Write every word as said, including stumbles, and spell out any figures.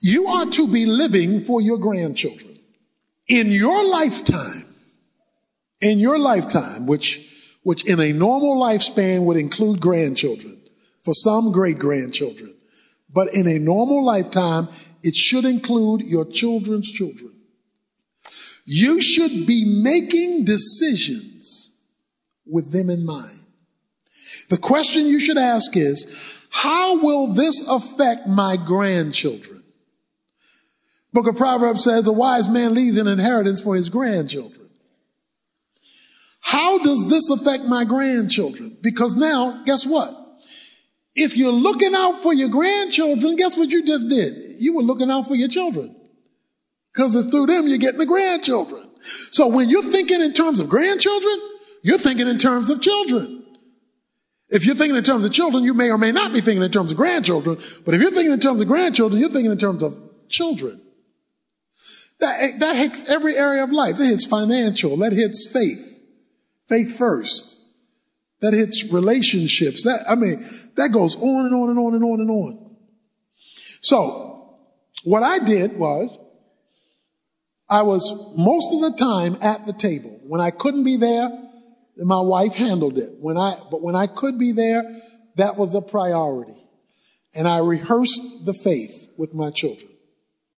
You are to be living for your grandchildren. In your lifetime, in your lifetime, which, which in a normal lifespan would include grandchildren, for some great-grandchildren, but in a normal lifetime, it should include your children's children. You should be making decisions with them in mind. The question you should ask is, how will this affect my grandchildren? Book of Proverbs says, the wise man leaves an inheritance for his grandchildren. How does this affect my grandchildren? Because now, guess what? If you're looking out for your grandchildren, guess what you just did? You were looking out for your children. Because it's through them you're getting the grandchildren. So when you're thinking in terms of grandchildren, you're thinking in terms of children. If you're thinking in terms of children, you may or may not be thinking in terms of grandchildren. But if you're thinking in terms of grandchildren, you're thinking in terms of children. That, that hits every area of life. That hits financial. That hits faith. Faith first. That hits relationships. That, I mean, that goes on and on and on and on and on. So, what I did was, I was most of the time at the table. When I couldn't be there, my wife handled it. When I, but when I could be there, that was a priority. And I rehearsed the faith with my children.